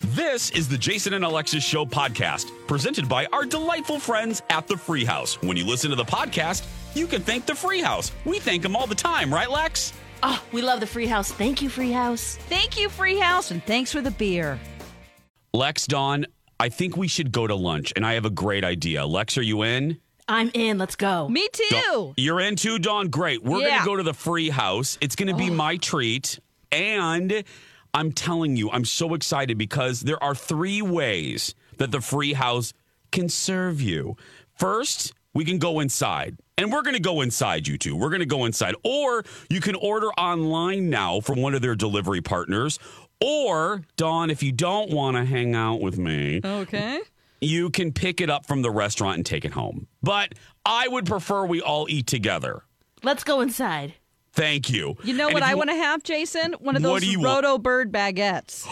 This is the Jason and Alexis Show podcast, presented by our delightful friends at the Free House. When you listen to the podcast, you can thank the Free House. We thank them all the time, right, Lex? Oh, we love the Free House. Thank you, Free House. Thank you, Free House, and thanks for the beer. Lex, Dawn, I think we should go to lunch, and I have a great idea. Lex, are you in? I'm in. Let's go. Me too. You're in too, Dawn? Great. We're going to go to the Free House. It's going to be my treat, and I'm telling you, I'm so excited because there are 3 ways that the Free House can serve you. First, we can go inside, and we're going to go inside, you two. We're going to go inside. Or you can order online now from one of their delivery partners. Or, Dawn, if you don't want to hang out with me, Okay. you can pick it up from the restaurant and take it home. But I would prefer we all eat together. Let's go inside. Thank you. You know And what if I you- want to have, Jason? One of What those do you want? Roto Bird baguettes.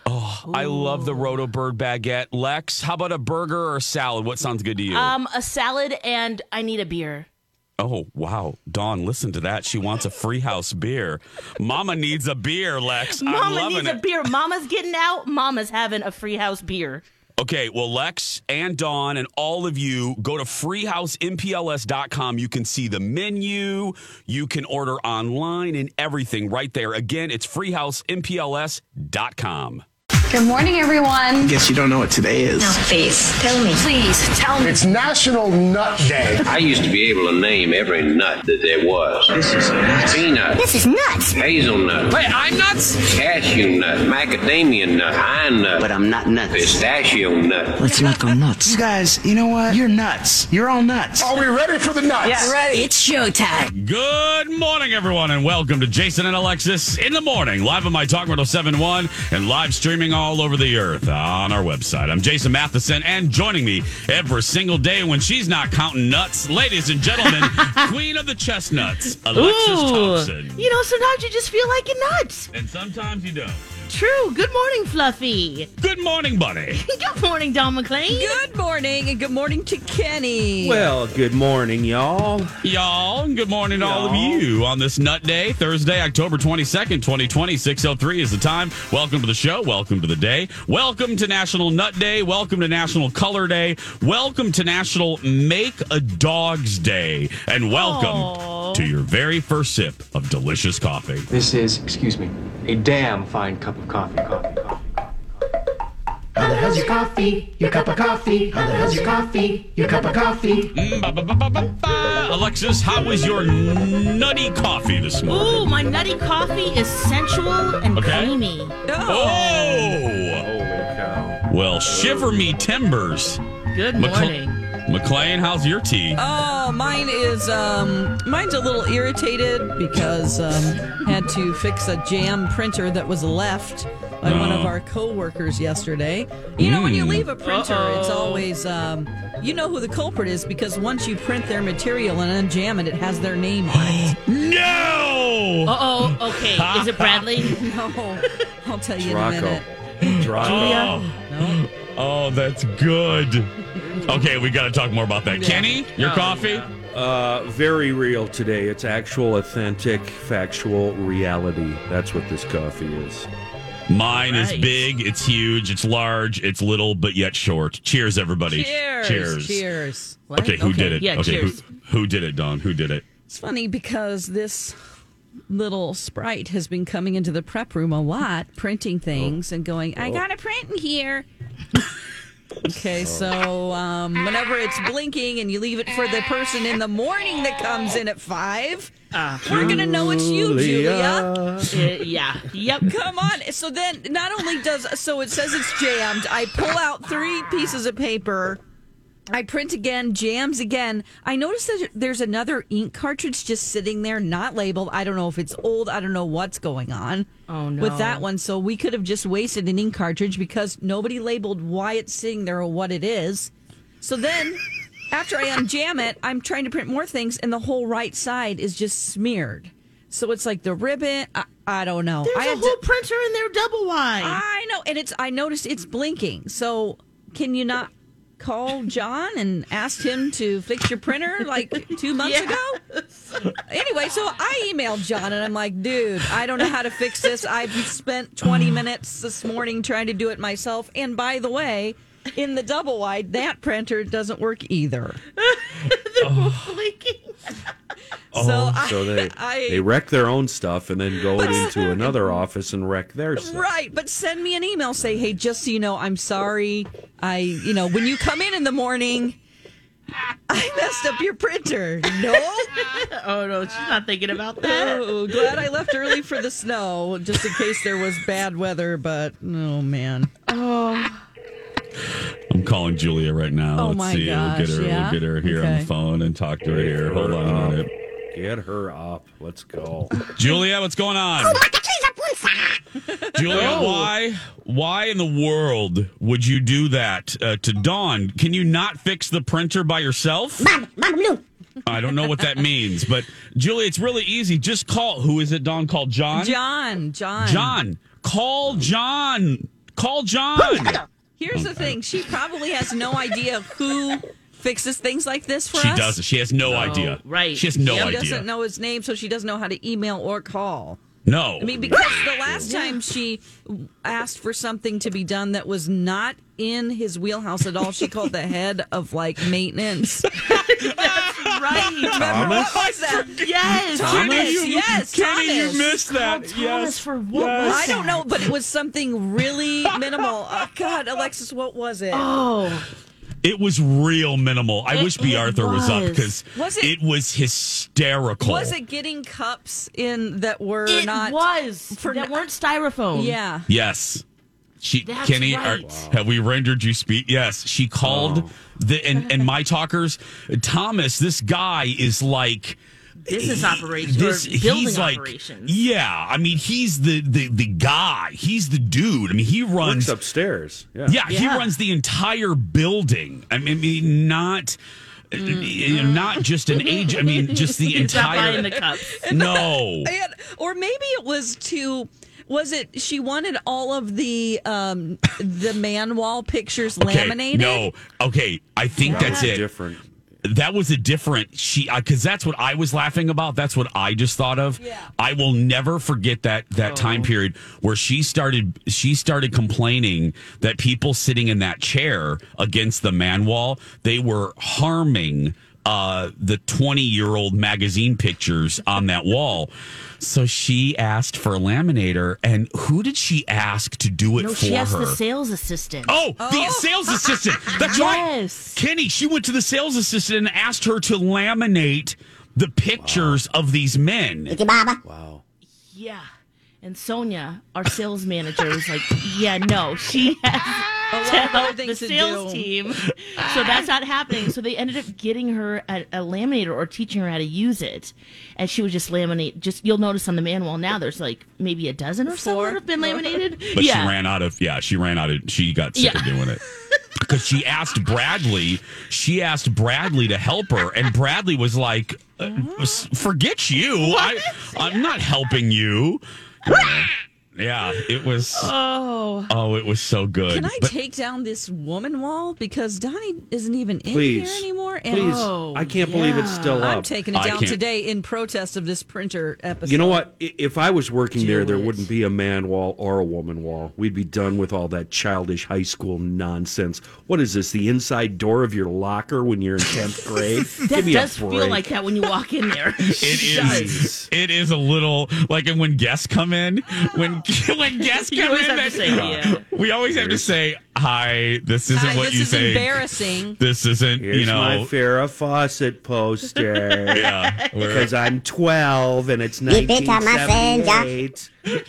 I love the Roto Bird baguette. Lex, how about a burger or a salad? What sounds good to you? A salad, and I need a beer. Oh, wow. Dawn, listen to that. She wants a Free House beer. Mama needs a beer, Lex. I'm Mama loving needs it. a beer. Mama's getting out. Mama's having a Free House beer. Okay, well, Lex and Dawn and all of you, go to freehousempls.com. You can see the menu. You can order online and everything right there. Again, it's freehousempls.com. Good morning, everyone. Guess you don't know what today is. No, please, tell me. Please, tell me. It's National Nut Day. I used to be able to name every nut that there was. This is nuts. Peanut, This is nuts. hazelnut, Wait, I'm nuts? cashew nut, macadamia nut, pine nut, But I'm not nuts. pistachio nut. Let's not go nuts. You guys, you know what? You're nuts. You're all nuts. Are we ready for the nuts? ready. It's showtime. Good morning, everyone, and welcome to Jason and Alexis in the morning, live on My Talk 1071 and live streaming all over the earth on our website. I'm Jason Matheson, and joining me every single day when she's not counting nuts, ladies and gentlemen, Queen of the Chestnuts, Alexis Thompson. You know, sometimes you just feel like you're nuts. And sometimes you don't. True. Good morning, Fluffy. Good morning, buddy. Good morning, Don McClain. Good morning, and good morning to Kenny. Well, good morning, y'all. Y'all, and good morning to all of you on this Nut Day, Thursday, October 22nd, 2020, 6:03 is the time. Welcome to the show. Welcome to the day. Welcome to National Nut Day. Welcome to National Color Day. Welcome to National Make a Dog's Day. And welcome to your very first sip of delicious coffee. This is, excuse me, a damn fine cup of coffee. How the hell's your coffee? Your cup of coffee. How the hell's your coffee? Your cup of coffee. Alexis, how was your nutty coffee this morning? Ooh, my nutty coffee is sensual and creamy. Oh! Holy cow. Well, shiver me timbers. Good morning. McLean, how's your tea? Oh, mine is mine's a little irritated because had to fix a jam printer that was left by one of our coworkers yesterday. You know, when you leave a printer, it's always you know who the culprit is because once you print their material and unjam it, it has their name on it. No! Uh-oh. Okay. Is it Bradley? No, I'll tell you in a Rocco. minute. Julia. Oh, that's good. Okay, we got to talk more about that. Kenny, your coffee? Very real today. It's actual, authentic, factual reality. That's what this coffee is. Mine is Right. big, it's huge, it's large, it's little, but yet short. Cheers, everybody. Cheers. Cheers. What? Okay, who did it? Yeah, okay, cheers. who did it, Dawn? Who did it? It's funny because this little sprite has been coming into the prep room a lot, printing things and going, I got a print in here. Okay, so whenever it's blinking and you leave it for the person in the morning that comes in at 5, we're going to know it's you, Julia. Yeah. Yep. Come on. So then not only so it says it's jammed, I pull out 3 pieces of paper. I print again, jams again. I noticed that there's another ink cartridge just sitting there, not labeled. I don't know if it's old. I don't know what's going on with that one. So we could have just wasted an ink cartridge because nobody labeled why it's sitting there or what it is. So then after I unjam it, I'm trying to print more things, and the whole right side is just smeared. So it's like the ribbon. I don't know. There's a whole printer in there double wide. I know. And I noticed it's blinking. So can you not call John and ask him to fix your printer like 2 months ago? Anyway, so I emailed John and I'm like, dude, I don't know how to fix this. I've spent 20 minutes this morning trying to do it myself. And by the way, in the double wide, that printer doesn't work either. So they wreck their own stuff and then go into another office and wreck their stuff. Right, but send me an email. Say, hey, just so you know, I'm sorry. When you come in the morning, I messed up your printer. No? Oh, no, she's not thinking about that. Oh, glad I left early for the snow, just in case there was bad weather, but, oh, man. Oh. I'm calling Julia right now. Oh, Let's my see. gosh, We'll get her here on the phone and talk to her here. Hold on a minute. Get her up. Let's go. Julia, what's going on? Julia, why in the world would you do that to Dawn? Can you not fix the printer by yourself? I don't know what that means, but Julia, it's really easy. Just call. Who is it, Dawn? Call John? John. Call John. Call John. Here's the thing. She probably has no idea who fixes things like this for us. She doesn't. She has no idea. Right. She has no idea. She doesn't know his name, so she doesn't know how to email or call. No. I mean, because the last time she asked for something to be done that was not in his wheelhouse at all, she called the head of, maintenance. That's right. Remember, what was that? Yes. Thomas. Kenny, you missed that. Thomas for what was I don't know, but it was something really minimal. Oh, God, Alexis, what was it? Oh. It was real minimal. I wish B. Arthur was up because Was it was hysterical. Was it getting cups in that were It not... that weren't styrofoam. Yeah. Yes. That's Kenny, right. have we rendered you speak? Yes. She called and my talkers. Thomas, this guy is like... Business operations, building operations. Yeah, I mean, he's the guy. He's the dude. I mean, he runs Works upstairs. Yeah, he runs the entire building. I mean, not just an age. I mean, just the He's not entire. buying the cups. No. Or maybe it was to... Was it she wanted all of the man wall pictures laminated? No. Okay, I think that's it. Different. That was a different because that's what I was laughing about. That's what I just thought of. Yeah. I will never forget that time period where she started complaining that people sitting in that chair against the man wall, they were harming the 20-year-old magazine pictures on that wall. So she asked for a laminator, and who did she ask to do it for she asked her? the sales assistant. The sales assistant. That's right. Kenny, she went to the sales assistant and asked her to laminate the pictures of these men. Wow. Yeah. And Sonia, our sales manager, was like, yeah, no, she has to help the sales team. So that's not happening. So they ended up getting her a laminator or teaching her how to use it. And she would just laminate. You'll notice on the man wall now, there's maybe a dozen or so that have been laminated. But she ran out of, she got sick of doing it. Because she asked Bradley to help her, and Bradley was like, forget you. I'm not helping you. Yeah, it was. Oh, it was so good. Can I take down this woman wall because Donnie isn't even in Please. here anymore? And Please, I can't believe it's still up. I'm taking it down today in protest of this printer episode. You know what? If I was working there wouldn't be a man wall or a woman wall. We'd be done with all that childish high school nonsense. What is this? The inside door of your locker when you're in 10th grade? That does feel like that when you walk in there. It is a little like when guests come in. When guests come in, we always have to say, hi, this isn't what you say. This is embarrassing. This isn't, Here's my Farrah Fawcett poster. Yeah. Because I'm 12 and it's 1978.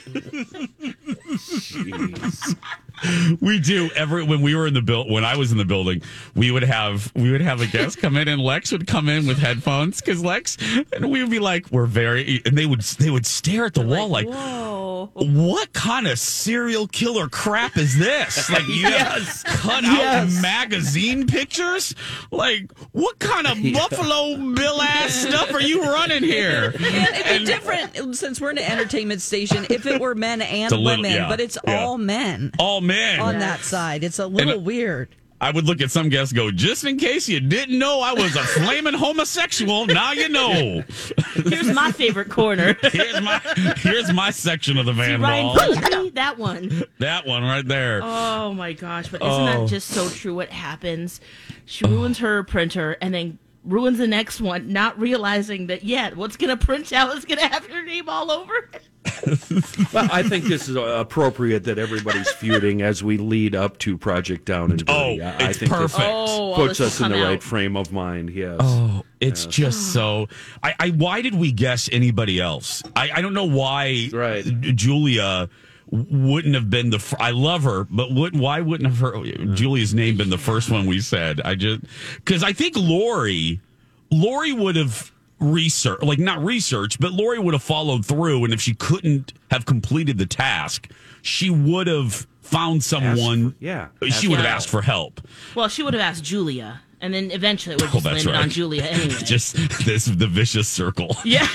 Jeez. We do when we were in the when I was in the building, we would have a guest come in, and Lex would come in with headphones because Lex, and we would be like, and they would stare at the wall like, whoa, what kind of serial killer crap is this? Like you have cut out magazine pictures? Like what kind of Buffalo Bill ass stuff are you running here? It'd be different since we're an entertainment station if it were men and women, but it's all men. All men on that side. It's a little weird. I would look at some guests and go, just in case you didn't know I was a flaming homosexual, now you know. Here's my favorite corner. Here's my section of the van wall. That one. That one right there. Oh, my gosh. But isn't that just so true what happens? She ruins her printer and then ruins the next one, not realizing that, what's going to print out is going to have your name all over it. Well, I think this is appropriate that everybody's feuding as we lead up to Project Down and Dirty. I think perfect. This puts us in the right frame of mind. Yes. Oh, it's just so. Why did we guess anybody else? I don't know why. Right. Julia wouldn't have been I love her, but why wouldn't have Julia's name been the first one we said? Because I think Lori would have but Lori would have followed through, and if she couldn't have completed the task, she would have found someone. She would have asked for help. Well, she would have asked Julia, and then eventually it would have landed on Julia anyway. Just the vicious circle. Yeah.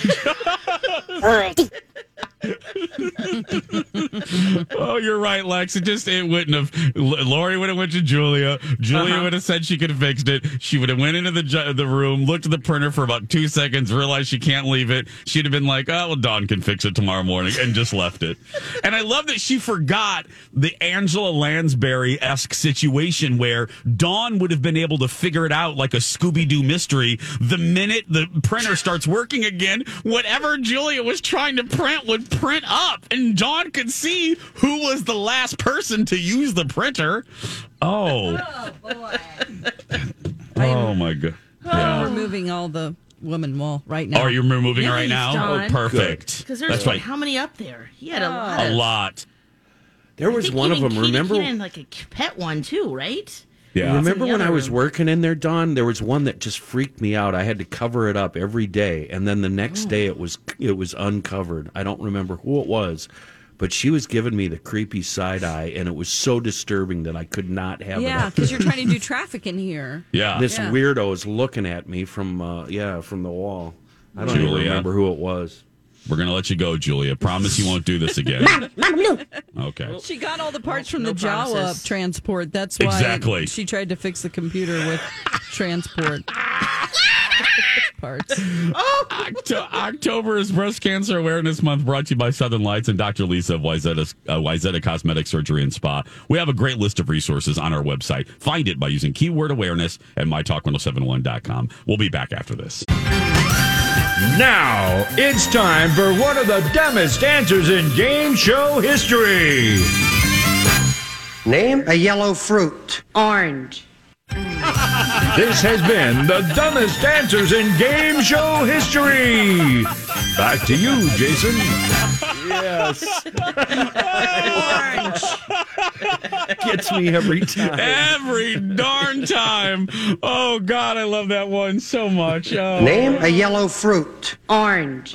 Oh, you're right, Lex. It wouldn't have. Lori would have went to Julia. Julia would have said she could have fixed it. She would have went into the room, looked at the printer for about 2 seconds, realized she can't leave it. She'd have been like, "Oh, well, Dawn can fix it tomorrow morning," and just left it. And I love that she forgot the Angela Lansbury-esque situation where Dawn would have been able to figure it out like a Scooby-Doo mystery. The minute the printer starts working again, whatever Julia was trying to print would print up, and Dawn could see who was the last person to use the printer. Oh boy. Oh my god. I'm removing all the woman wall right now. Oh, you're removing it right now? Dawn. Oh, perfect. Because there's how many up there? He had a lot. There was one of them. Remember, he had like a pet one too, right? Yeah. Remember when I was working in there, Dawn? There was one that just freaked me out. I had to cover it up every day, and then the next day it was uncovered. I don't remember who it was, but she was giving me the creepy side eye, and it was so disturbing that I could not have it. Yeah, because you're trying to do traffic in here. Yeah, this weirdo is looking at me from the wall. I don't even remember who it was. We're going to let you go, Julia. Promise you won't do this again. Okay. She got all the parts from the Jawa transport. That's why she tried to fix the computer with transport parts. October is Breast Cancer Awareness Month, brought to you by Southern Lights and Dr. Lisa of Wyzetta Cosmetic Surgery and Spa. We have a great list of resources on our website. Find it by using keyword awareness at mytalk1071.com. We'll be back after this. Now, it's time for one of the dumbest answers in game show history. Name a yellow fruit. Orange. This has been the dumbest answers in game show history. Back to you, Jason. Yes. Orange. Gets me every time. Every darn time. Oh, God, I love that one so much. Oh. Name a yellow fruit. Orange.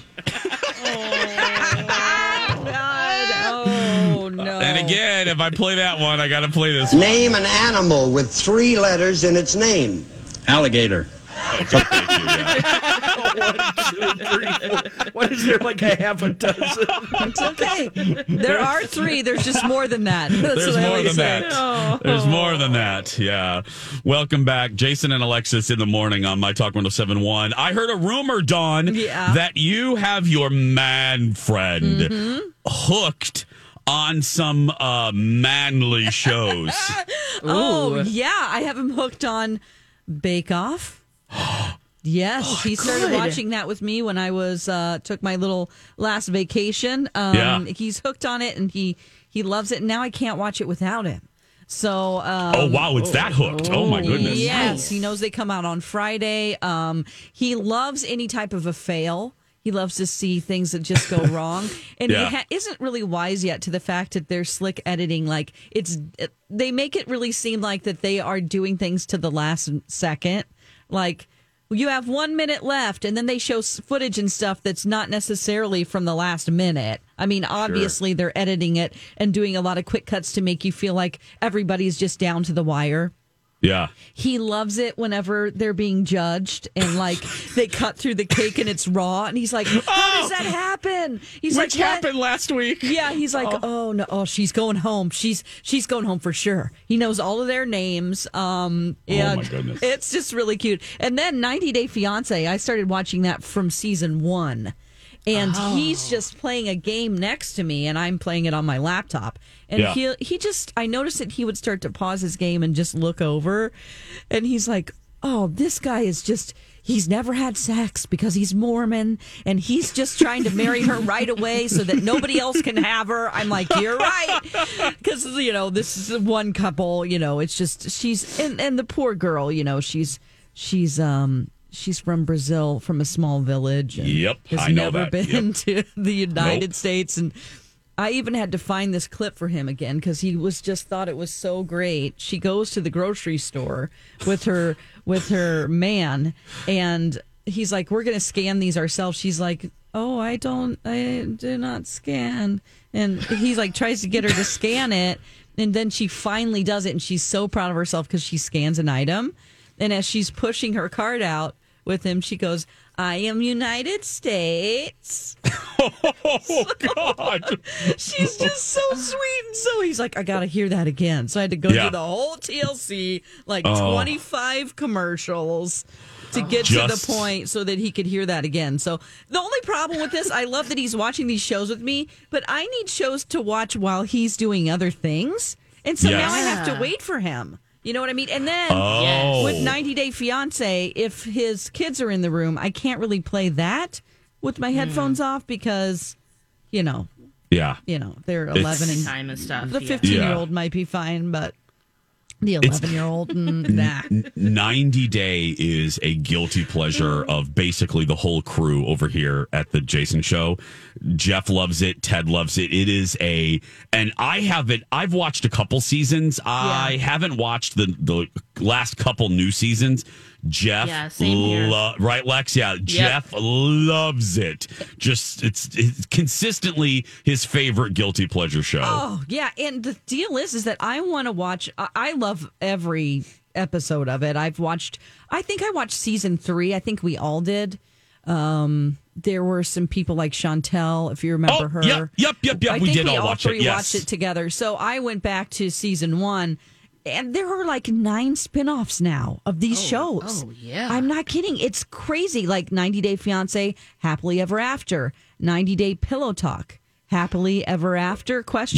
Oh, no. And again, if I play that one, I got to play this one. Name an animal with 3 letters in its name. Alligator. Okay, thank you, yeah. 1, 2, 3, 4. What is there, like a half a dozen? It's okay. There are 3. There's just more than that. There's more than that. Oh. There's more than that. Yeah. Welcome back, Jason and Alexis in the morning on My Talk 107.1. I heard a rumor, Dawn, that you have your man friend hooked on some manly shows. Oh, yeah. I have him hooked on Bake Off. Yes, he started watching that with me when I was took my little last vacation. He's hooked on it and he loves it. And now I can't watch it without him. So, oh wow, it's that hooked. Oh my goodness. Yes, Nice. he knows they come out on Friday. He loves any type of a fail. He loves to see things that just go wrong, and he isn't really wise yet to the fact that they're slick editing. Like they make it really seem like that they are doing things to the last second. Like you have 1 minute left, and then they show footage and stuff that's not necessarily from the last minute. I mean, obviously they're editing it and doing a lot of quick cuts to make you feel like everybody's just down to the wire. Yeah. He loves it whenever they're being judged and like they cut through the cake and it's raw. And he's like, how does that happen? He's Which like, happened last week. Yeah, he's like, oh no, she's going home. She's going home for sure. He knows all of their names. And oh my goodness. It's just really cute. And then 90 Day Fiance, I started watching that from season 1. And he's just playing a game next to me, and I'm playing it on my laptop. And he just, I noticed that he would start to pause his game and just look over. And he's like, oh, this guy is just, he's never had sex because he's Mormon, and he's just trying to marry her right away so that nobody else can have her. I'm like, you're right. Because, this is one couple, it's just, she's, and the poor girl, she's from Brazil, from a small village. And has never been to the United States. And I even had to find this clip for him again because he thought it was so great. She goes to the grocery store with her man, and he's like, we're going to scan these ourselves. She's like, oh, I do not scan. And he's like, tries to get her to scan it. And then she finally does it. And she's so proud of herself because she scans an item. And as she's pushing her card out with him, she goes, I am United States. Oh, God. She's just so sweet. And so he's like, I got to hear that again. So I had to go through the whole TLC, 25 commercials to get to the point so that he could hear that again. So the only problem with this, I love that he's watching these shows with me, but I need shows to watch while he's doing other things. And so now I have to wait for him. You know what I mean? And then with 90 Day Fiance, if his kids are in the room, I can't really play that with my headphones off because, they're 11 and time and stuff. The 15-year-old might be fine, but the 11-year-old, nah. 90 Day is a guilty pleasure of basically the whole crew over here at the Jason Show. Jeff loves it. Ted loves it. It is and I've watched a couple seasons. I haven't watched the last couple new seasons. Jeff, same here. Right, Lex? Yeah, yep. Jeff loves it. Just it's consistently his favorite guilty pleasure show. Oh yeah, and the deal is that I want to watch. I love every episode of it. I think I watched season 3. I think we all did. There were some people like Chantel, if you remember her. Yep. We did all watch it. Yes. Watched it together. So I went back to season 1. And there are 9 spinoffs now of these shows. Oh, yeah. I'm not kidding. It's crazy. Like 90 Day Fiance, Happily Ever After, 90 Day Pillow Talk, Happily Ever After, ?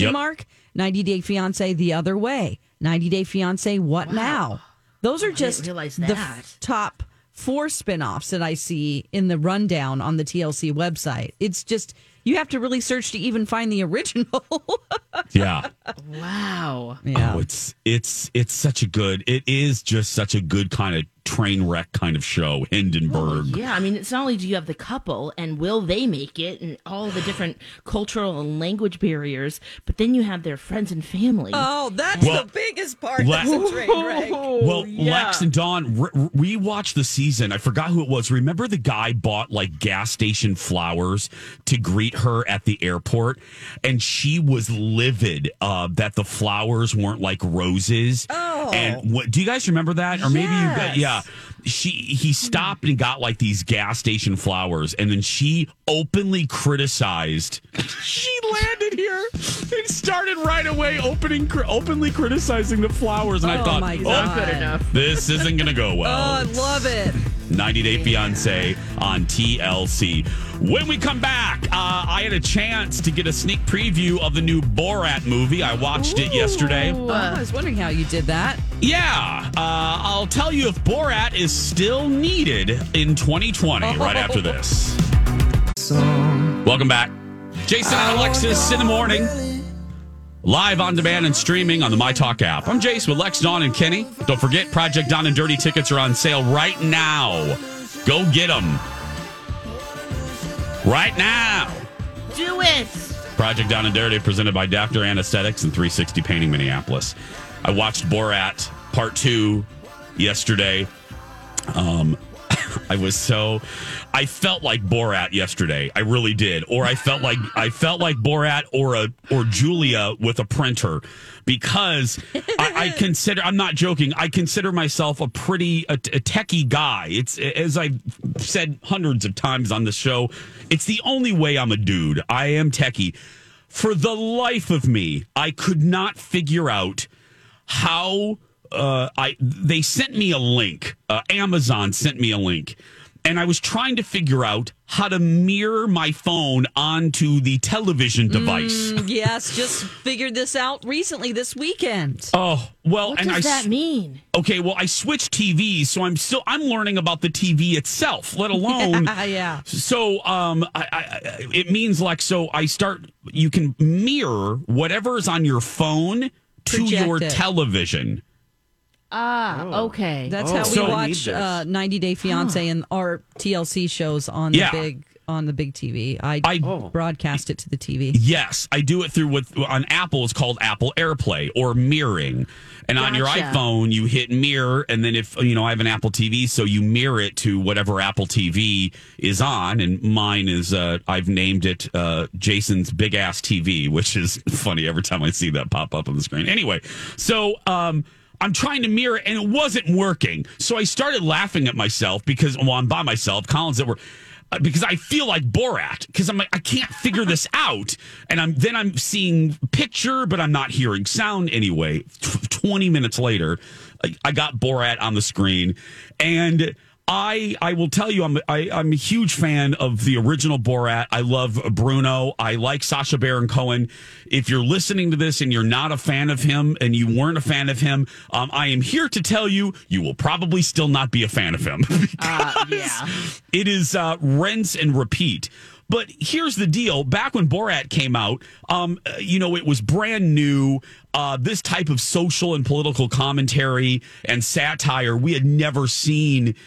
90 Day Fiance, The Other Way, 90 Day Fiance, What Now? Those are just the top 4 spinoffs that I see in the rundown on the TLC website. It's just, you have to really search to even find the original. Yeah. Wow. Yeah. Oh, it's such a good. It is just such a good kind of train wreck kind of show. Hindenburg. Well, yeah, I mean, it's not only do you have the couple and will they make it, and all the different cultural and language barriers, but then you have their friends and family. Oh, that's the biggest part. That's a train wreck. Well, Lex and Dawn, we watched the season. I forgot who it was. Remember the guy bought gas station flowers to greet her at the airport, and she was livid that the flowers weren't like roses. Oh, and do you guys remember that? Or maybe you guys, yeah. He stopped and got these gas station flowers, and then she openly criticized. She landed here and started right away openly criticizing the flowers, and I thought, my God. Good enough. This isn't going to go well. Oh, I love it. 90 Day Fiance on TLC. When we come back, I had a chance to get a sneak preview of the new Borat movie. I watched it yesterday. I was wondering how you did that. Yeah. I'll tell you if Borat is still needed in 2020 right after this. Welcome back. Jason and Alexis in the morning. Live on demand and streaming on the MyTalk app. I'm Jace with Lex, Dawn, and Kenny. Don't forget, Project Dawn and Dirty tickets are on sale right now. Go get them. Right now. Do it. Project Dawn and Dirty presented by Dr. Anesthetics and 360 Painting Minneapolis. I watched Borat Part 2 yesterday. I felt like Borat yesterday. I really did. Or I felt like Borat or Julia with a printer, because I consider, I'm not joking, I consider myself a techie guy. It's, as I've said hundreds of times on the show, it's the only way I'm a dude. I am techie. For the life of me, I could not figure out how they sent me a link. Amazon sent me a link, and I was trying to figure out how to mirror my phone onto the television device. Yes, just figured this out recently this weekend. Oh, well, what does that mean? Okay, well, I switched TVs, so I'm learning about the TV itself, let alone yeah. So it means you can mirror whatever is on your phone to your television. Okay. That's how we watch 90 Day Fiancé and our TLC shows on the big TV. I broadcast it to the TV. Yes, I do it on Apple. It's called Apple AirPlay or mirroring. And on your iPhone, you hit mirror, and then if I have an Apple TV, so you mirror it to whatever Apple TV is on. And mine is I've named it Jason's Big Ass TV, which is funny every time I see that pop up on the screen. Anyway, so I'm trying to mirror, and it wasn't working. So I started laughing at myself because, I'm by myself. Collins because I feel like Borat, because I'm like, I can't figure this out. And I'm seeing picture, but I'm not hearing sound anyway. 20 minutes later, I got Borat on the screen, and I will tell you, I'm a huge fan of the original Borat. I love Bruno. I like Sacha Baron Cohen. If you're listening to this and you're not a fan of him, and you weren't a fan of him, I am here to tell you, you will probably still not be a fan of him. It is rinse and repeat. But here's the deal. Back when Borat came out, it was brand new. This type of social and political commentary and satire, we had never seen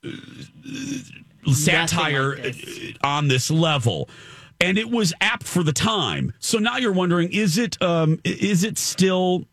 satire on this level, and it was apt for the time. So now you're wondering, is it still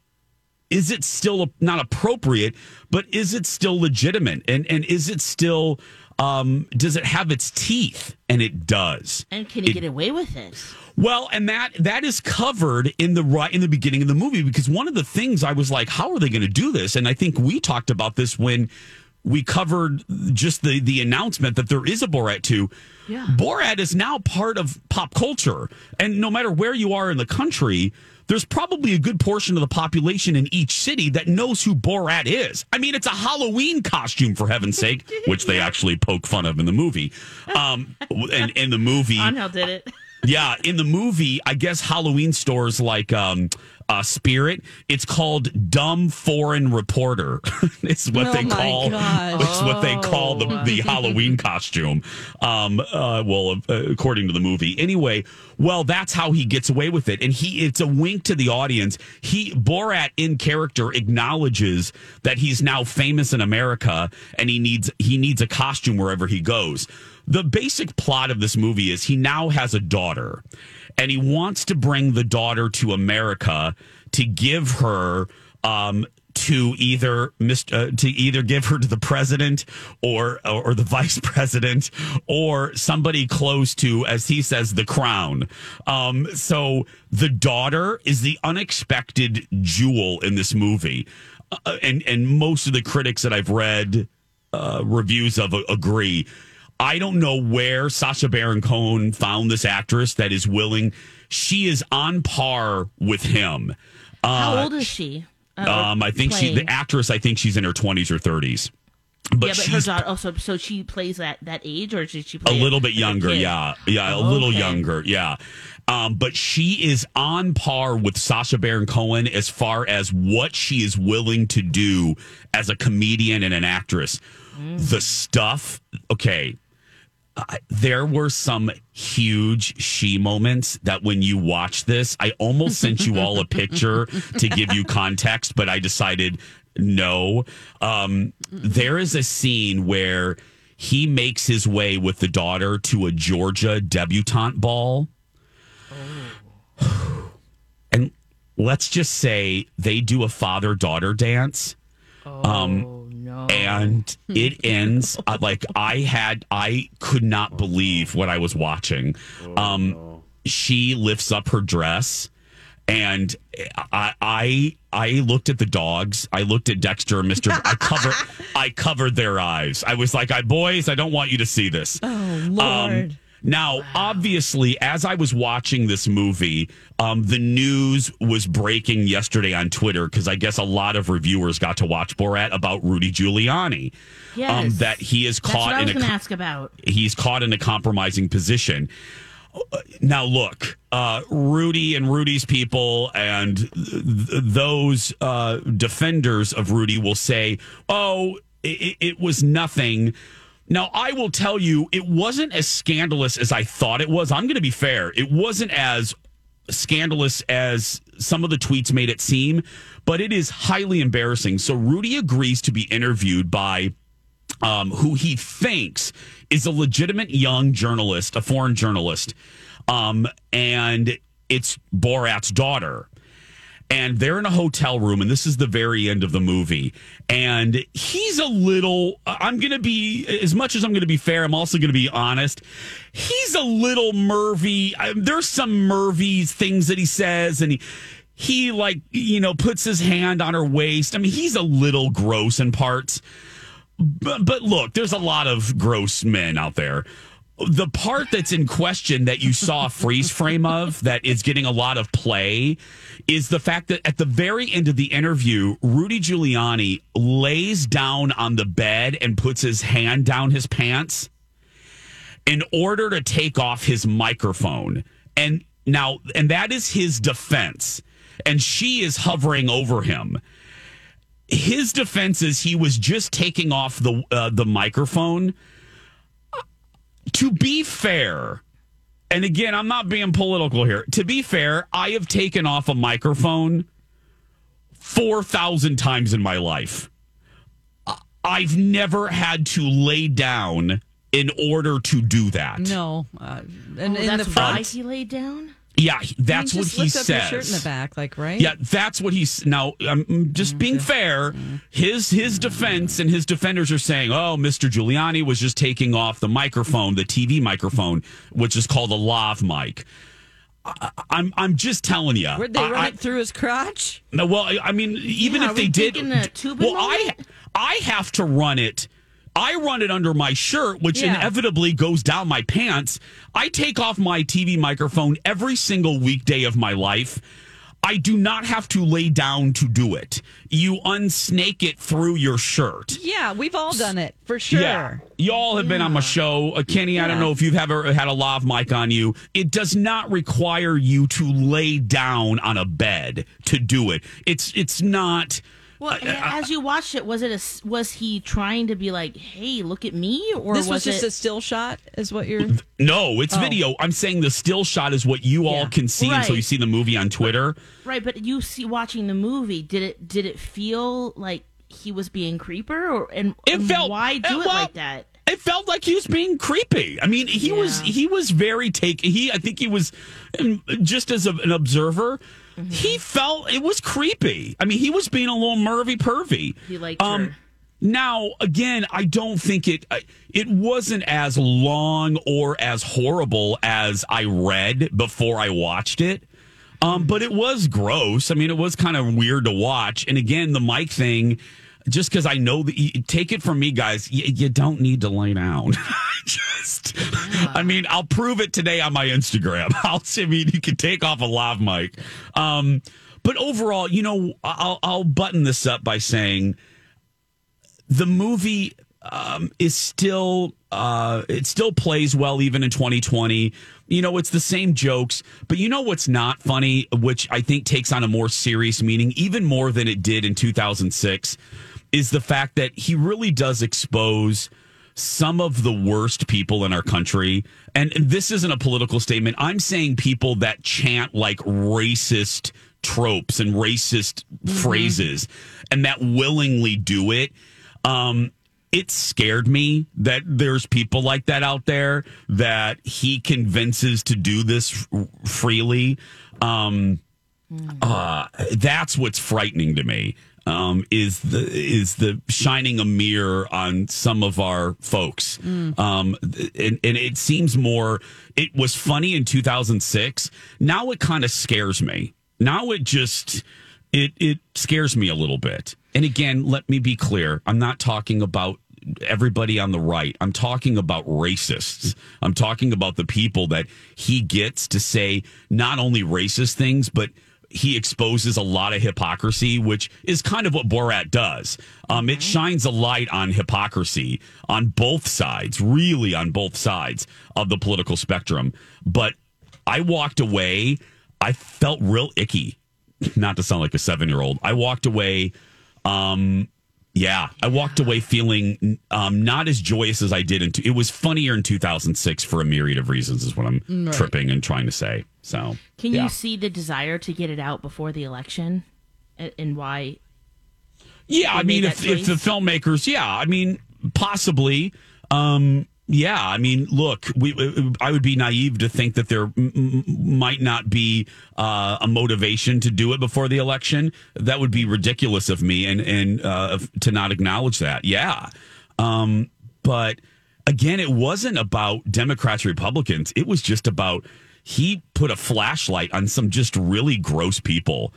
not appropriate, but is it still legitimate, and is it still does it have its teeth? And it does. And can he get away with it? Well, and that is covered in the beginning of the movie, because one of the things I was like, how are they going to do this? And I think we talked about this when we covered just the announcement that there is a Borat 2. Yeah. Borat is now part of pop culture. And no matter where you are in the country, there's probably a good portion of the population in each city that knows who Borat is. I mean, it's a Halloween costume, for heaven's sake, which they actually poke fun of in the movie. And in the movie... Angel did it. Yeah, in the movie, I guess Halloween stores like Spirit, it's called Dumb Foreign Reporter. It's what they call the Halloween costume. According to the movie. Anyway, that's how he gets away with it, and it's a wink to the audience. Borat in character acknowledges that he's now famous in America, and he needs a costume wherever he goes. The basic plot of this movie is he now has a daughter, and he wants to bring the daughter to America to give her to either give her to the president or the vice president or somebody close to, as he says, the crown. So the daughter is the unexpected jewel in this movie, and most of the critics that I've read reviews of agree. I don't know where Sacha Baron Cohen found this actress that is willing. She is on par with him. How old is she? I think the actress, I think she's in her 20s or 30s. But her daughter also, so she plays that age, or did she play a little bit younger? Yeah, a little younger. Yeah. But she is on par with Sacha Baron Cohen as far as what she is willing to do as a comedian and an actress. The stuff, okay. There were some huge she moments that when you watch this, I almost sent you all a picture to give you context, but I decided no. There is a scene where he makes his way with the daughter to a Georgia debutante ball. And let's just say they do a father-daughter dance. No. And it ends I could not believe what I was watching. She lifts up her dress, and I looked at the dogs. I looked at Dexter and Mr. I covered their eyes. I was like, boys, I don't want you to see this. Oh, Lord. Now, obviously, as I was watching this movie, the news was breaking yesterday on Twitter because I guess a lot of reviewers got to watch Borat about Rudy Giuliani. Yes. That he is caught. That's what I was going to ask about. He's caught in a compromising position. Now, look, Rudy and Rudy's people and those defenders of Rudy will say, "Oh, it was nothing." Now, I will tell you, it wasn't as scandalous as I thought it was. I'm going to be fair. It wasn't as scandalous as some of the tweets made it seem, but it is highly embarrassing. So Rudy agrees to be interviewed by who he thinks is a legitimate young journalist, a foreign journalist, and it's Borat's daughter. And they're in a hotel room, and this is the very end of the movie. And he's a little, I'm going to be, as much as I'm going to be fair, I'm also going to be honest. He's a little Murphy. There's some Murphy things that he says, and he like, puts his hand on her waist. I mean, he's a little gross in parts. But look, there's a lot of gross men out there. The part that's in question that you saw a freeze frame of that is getting a lot of play is the fact that at the very end of the interview, Rudy Giuliani lays down on the bed and puts his hand down his pants in order to take off his microphone. And that is his defense. And she is hovering over him. His defense is he was just taking off the microphone. To be fair, and again, I'm not being political here. To be fair, I have taken off a microphone 4,000 times in my life. I've never had to lay down in order to do that. No. And that's why he laid down? Yeah, that's what he says. Lift up your shirt in the back, right? Yeah, that's what he's. Now, I'm just being fair. His defense and his defenders are saying, "Oh, Mr. Giuliani was just taking off the microphone, the TV microphone, which is called a lav mic." I'm just telling you. Would they run it through his crotch? No, well, I mean, even if they did, I have to run it. I run it under my shirt, which inevitably goes down my pants. I take off my TV microphone every single weekday of my life. I do not have to lay down to do it. You unsnake it through your shirt. Yeah, we've all done it, for sure. Yeah. Y'all have been on my show. Kenny, I don't know if you've ever had a lav mic on you. It does not require you to lay down on a bed to do it. It's not... Well, as you watched it, was he trying to be like, "Hey, look at me," or this was just a still shot? Is what you're? No, it's video. I'm saying the still shot is what you all can see until you see the movie on Twitter. Right, but you see watching the movie, did it feel like he was being creeper, why do it like that? It felt like he was being creepy. I mean, he was very I think he was just as an observer. Mm-hmm. He felt it was creepy. I mean, he was being a little pervy. He liked her. Now, again, I don't think it wasn't as long or as horrible as I read before I watched it. But it was gross. I mean, it was kind of weird to watch. And again, the mic thing, just because I know that, take it from me, guys, you don't need to lay down. I mean, I'll prove it today on my Instagram. You can take off a lav mic. But overall, I'll button this up by saying the movie is still, it still plays well even in 2020. It's the same jokes, but what's not funny, which I think takes on a more serious meaning, even more than it did in 2006, is the fact that he really does expose some of the worst people in our country. And this isn't a political statement. I'm saying people that chant like racist tropes and racist phrases and that willingly do it. It scared me that there's people like that out there that he convinces to do this freely. That's what's frightening to me. is the shining a mirror on some of our folks. And it seems more. It was funny in 2006. Now it kind of scares me. Now it just it scares me a little bit. And again, let me be clear. I'm not talking about everybody on the right. I'm talking about racists. I'm talking about the people that he gets to say not only racist things, but he exposes a lot of hypocrisy, which is kind of what Borat does. It shines a light on hypocrisy on both sides, really on both sides of the political spectrum. But I walked away. I felt real icky, not to sound like a 7-year-old. I walked away. I walked away feeling not as joyous as I did. It was funnier in 2006 for a myriad of reasons is what I'm tripping and trying to say. So, can you see the desire to get it out before the election and why? Yeah, I mean, if the filmmakers, possibly. Look, I would be naive to think that there might not be a motivation to do it before the election. That would be ridiculous of me and to not acknowledge that. Yeah. But again, it wasn't about Democrats, Republicans. It was just about he put a flashlight on some just really gross people.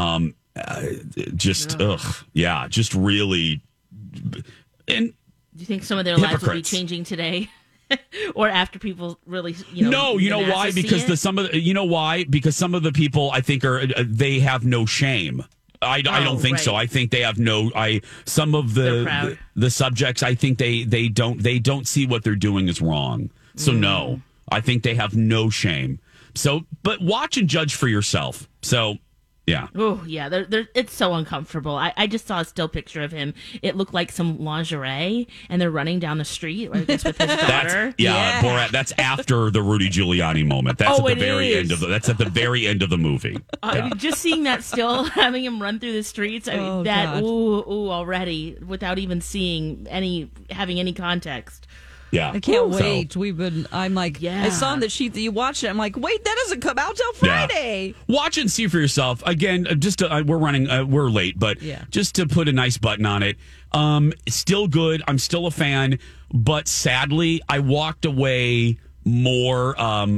Just really. And do you think some of their lives will be changing today? Or after people really, No, you know why? Because some of the people I think they have no shame. I don't think so. I think they have some of the subjects, I think they don't see what they're doing is wrong. So no, I think they have no shame. So, but watch and judge for yourself. So, yeah. Oh, yeah. It's so uncomfortable. I just saw a still picture of him. It looked like some lingerie, and they're running down the street, I guess, with his daughter. Borat. That's after the Rudy Giuliani moment. That's at the very end of that's at the very end of the movie. Just seeing that still, having him run through the streets, already, without even having any context. Yeah. I can't wait. I'm like, I saw on the sheet that you watched it. I'm like, wait, that doesn't come out till Friday. Yeah. Watch it and see for yourself. Again, we're late, but just to put a nice button on it. Still good. I'm still a fan, but sadly, I walked away more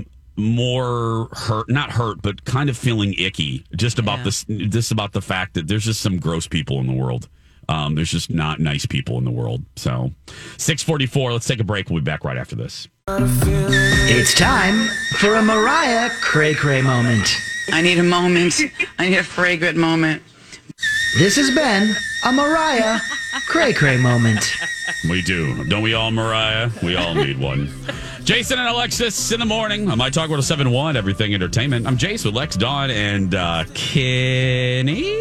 not hurt, but kind of feeling icky just about about the fact that there's just some gross people in the world. There's just not nice people in the world. So 6:44. Let's take a break. We'll be back right after this. It's time for a Mariah cray-cray moment. I need a moment. I need a fragrant moment. This has been a Mariah cray-cray moment. We do. Don't we all, Mariah? We all need one. Jason and Alexis in the morning on My Talk 107.1, Everything Entertainment. I'm Jason with Lex, Dawn, and Kenny.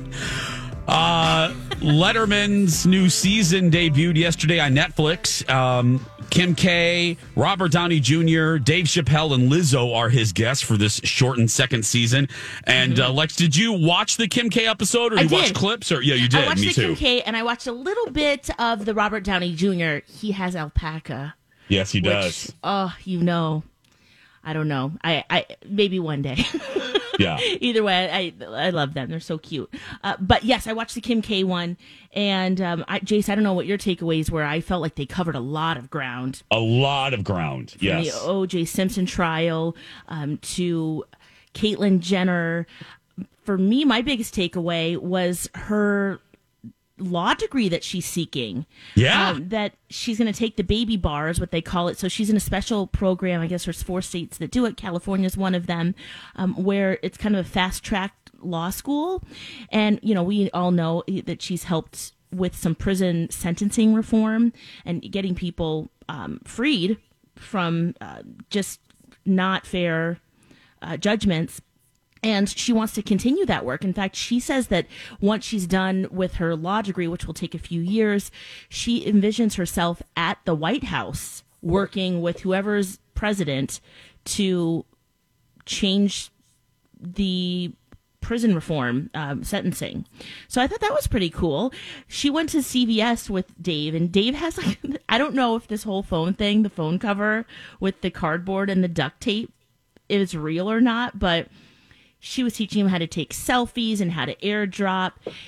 Letterman's new season debuted yesterday on Netflix. Kim K, Robert Downey Jr., Dave Chappelle, and Lizzo are his guests for this shortened second season. And Lex, did you watch the Kim K episode, or you watched clips? Or you did. I watched Me too. Kim K, and I watched a little bit of the Robert Downey Jr. He has alpaca. Yes, he does. I don't know. I maybe one day. Yeah. Either way, I love them. They're so cute. But yes, I watched the Kim K one, and Jace, I don't know what your takeaways were. I felt like they covered a lot of ground. A lot of ground. Yes. From the O.J. Simpson trial to Caitlyn Jenner. For me, my biggest takeaway was her law degree that she's seeking. Yeah. That she's going to take the baby bar is what they call it. So she's in a special program. I guess there's 4 states that do it. California's one of them, where it's kind of a fast-tracked law school. And, we all know that she's helped with some prison sentencing reform and getting people freed from just not fair judgments. And she wants to continue that work. In fact, she says that once she's done with her law degree, which will take a few years, she envisions herself at the White House working with whoever's president to change the prison reform sentencing. So I thought that was pretty cool. She went to CVS with Dave, and Dave has I don't know if this whole phone thing, the phone cover with the cardboard and the duct tape is real or not, but she was teaching him how to take selfies and how to airdrop.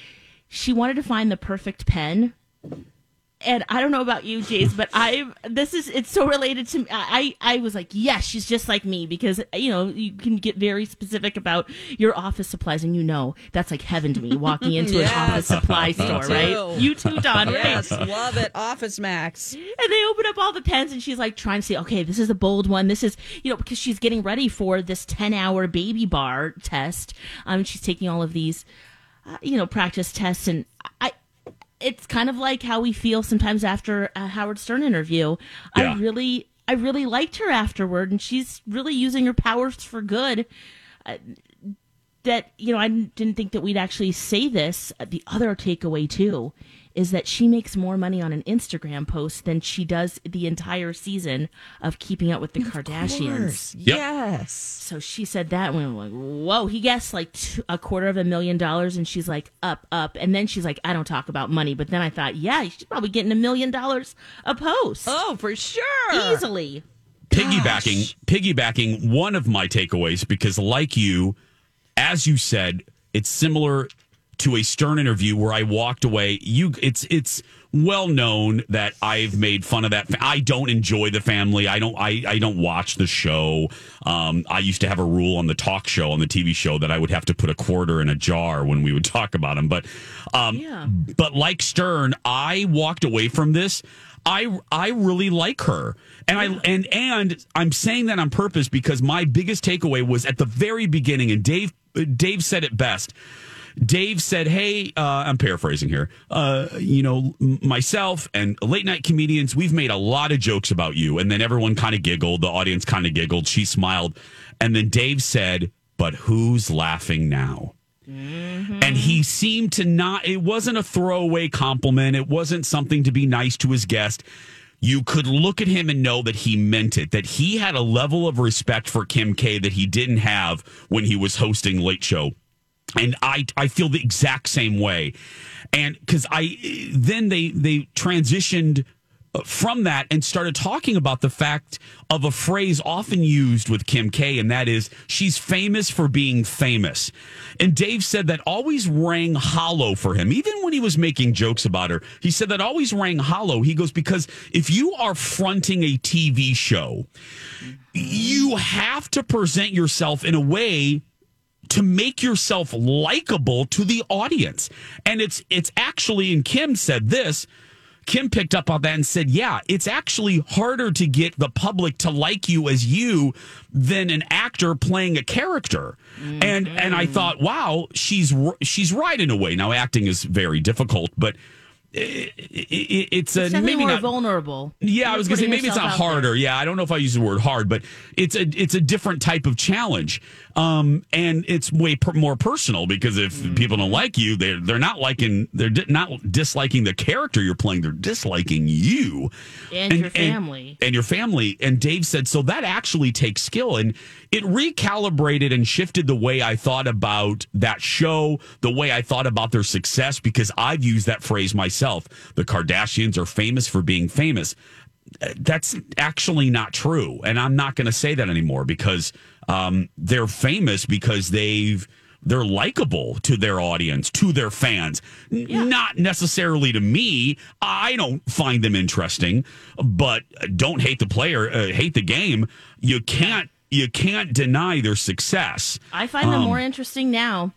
she wanted to find the perfect pen. And I don't know about you, Jace, but it's so related to me. I was like, yes, she's just like me, because, you can get very specific about your office supplies, and that's like heaven to me, walking into an office supply store, right? You too, Dawn, right? Yes, love it. Office Max. And they open up all the pens, and she's like trying to say, okay, this is a bold one. This is, because she's getting ready for this 10-hour baby bar test. She's taking all of these, practice tests, and it's kind of like how we feel sometimes after a Howard Stern interview. Yeah. I really liked her afterward, and she's really using her powers for good. I didn't think that we'd actually say this. The other takeaway, too, is that she makes more money on an Instagram post than she does the entire season of Keeping Up with the Kardashians. Yep. Yes. So she said that, and we were like, whoa, he guessed like $250,000, and she's like, up. And then she's like, I don't talk about money. But then I thought, yeah, she's probably getting $1 million a post. Oh, for sure. Easily. Piggybacking one of my takeaways, because like you, as you said, it's similar to a Stern interview where I walked away. It's well known that I've made fun of that. I don't enjoy the family. I don't watch the show. I used to have a rule on the talk show, on the TV show, that I would have to put a quarter in a jar when we would talk about them. But like Stern, I walked away from this. I really like her. And I'm saying that on purpose, because my biggest takeaway was at the very beginning, and Dave said it best. Dave said, hey, I'm paraphrasing here, myself and late night comedians, we've made a lot of jokes about you. And then everyone kind of giggled. The audience kind of giggled. She smiled. And then Dave said, but who's laughing now? Mm-hmm. And he seemed to not, it wasn't a throwaway compliment. It wasn't something to be nice to his guest. You could look at him and know that he meant it, that he had a level of respect for Kim K that he didn't have when he was hosting Late Show. And I feel the exact same way. And because then they transitioned from that and started talking about the fact of a phrase often used with Kim K, and that is, she's famous for being famous. And Dave said that always rang hollow for him. Even when he was making jokes about her, he said that always rang hollow. He goes, because if you are fronting a TV show, you have to present yourself in a way to make yourself likable to the audience. And it's actually, and Kim said this, Kim picked up on that and said, yeah, it's actually harder to get the public to like you as you than an actor playing a character. Mm-hmm. And I thought, wow, she's right in a way. Now, acting is very difficult, but it's maybe more not vulnerable. Yeah, I was going to say maybe it's not harder. There. Yeah, I don't know if I use the word hard, but it's a different type of challenge, and it's way more personal, because if people don't like you, they're not disliking the character you're playing. They're disliking you and your family and your family. And Dave said, so that actually takes skill, and it recalibrated and shifted the way I thought about that show, the way I thought about their success, because I've used that phrase myself. The Kardashians are famous for being famous. That's actually not true. And I'm not going to say that anymore, because they're famous because they're likable to their audience, to their fans. Yeah. Not necessarily to me. I don't find them interesting, but don't hate the player, hate the game. You can't deny their success. I find them more interesting now.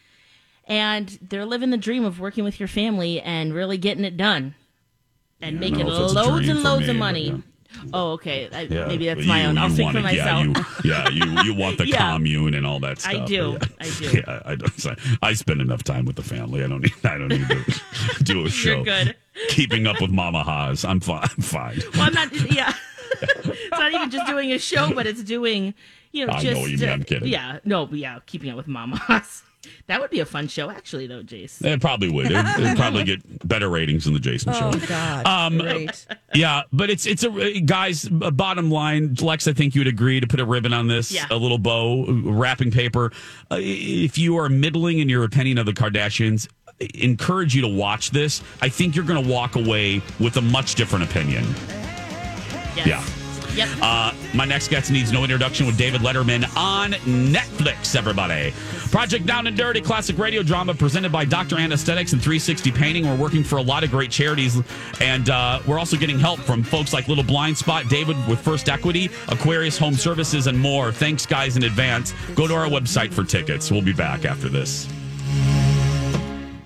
And they're living the dream of working with your family and really getting it done and making loads and loads of money. Yeah. Oh, okay. Maybe that's my own. I'll speak for myself. You want the commune and all that stuff. I do. Yeah, I spend enough time with the family. I don't need to do a show. You're good. Keeping Up with Mama Haas. I'm fine. Well, I'm not. Yeah. It's not even just doing a show, but it's doing, I know what you mean. I'm kidding. Yeah. No, but yeah. Keeping Up with Mama Haas. That would be a fun show, actually, though, Jace. It probably would. It'd probably get better ratings than the Jason show. Oh, God. Great. Yeah, but it's guys, bottom line, Lex, I think you would agree to put a ribbon on this, a little bow, wrapping paper. If you are middling in your opinion of the Kardashians, encourage you to watch this. I think you're going to walk away with a much different opinion. Yes. Yeah. Yep. My next guest needs no introduction with David Letterman on Netflix, everybody. Project Down and Dirty, classic radio drama presented by Dr. Anesthetics and 360 Painting. We're working for a lot of great charities, and we're also getting help from folks like Little Blind Spot, David with First Equity, Aquarius Home Services, and more. Thanks, guys, in advance. Go to our website for tickets. We'll be back after this.